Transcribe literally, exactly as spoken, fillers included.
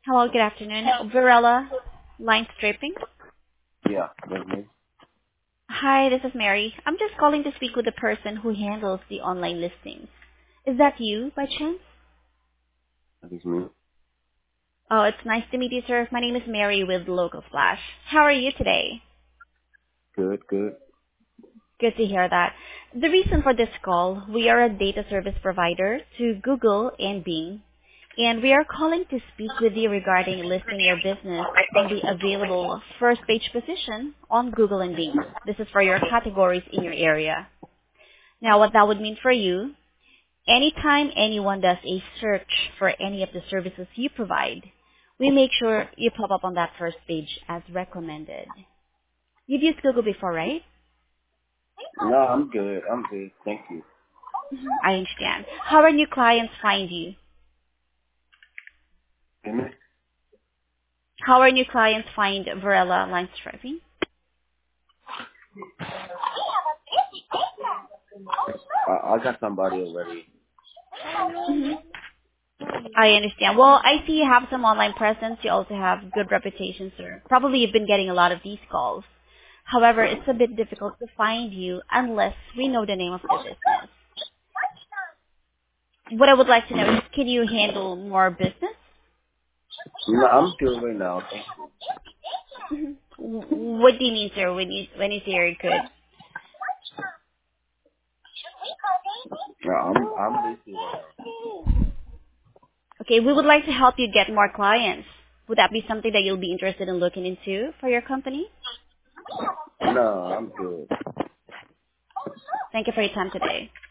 Hello, good afternoon. Varela, line stripping. Yeah, that's me. Hi, this is Mary. I'm just calling to speak with the person who handles the online listings. Is that you, by chance? That is me. Oh, it's nice to meet you, sir. My name is Mary with Local Flash. How are you today? Good, good. Good to hear that. The reason for this call, we are a data service provider to Google and Bing, and we are calling to speak with you regarding listing your business on the available first page position on Google and Bing. This is for your categories in your area. Now, what that would mean for you, anytime anyone does a search for any of the services you provide, we make sure you pop up on that first page as recommended. You've used Google before, right? No, I'm good. I'm good. Thank you. I understand. How are new clients find you? Hear me? How are new clients find Varela Line Striping? I, I got somebody already. hmm I understand. Well, I see you have some online presence. You also have good reputation, sir. Probably you've been getting a lot of these calls. However, it's a bit difficult to find you unless we know the name of the business. What I would like to know is, can you handle more business? No, I'm good right now. Thank Mhm. W- What do you mean, sir, when you when you say you're good? you. No, I'm I'm busy right Okay, we would like to help you get more clients. Would that be something that you'll be interested in looking into for your company? now. No, I'm good. Thank you for your time today.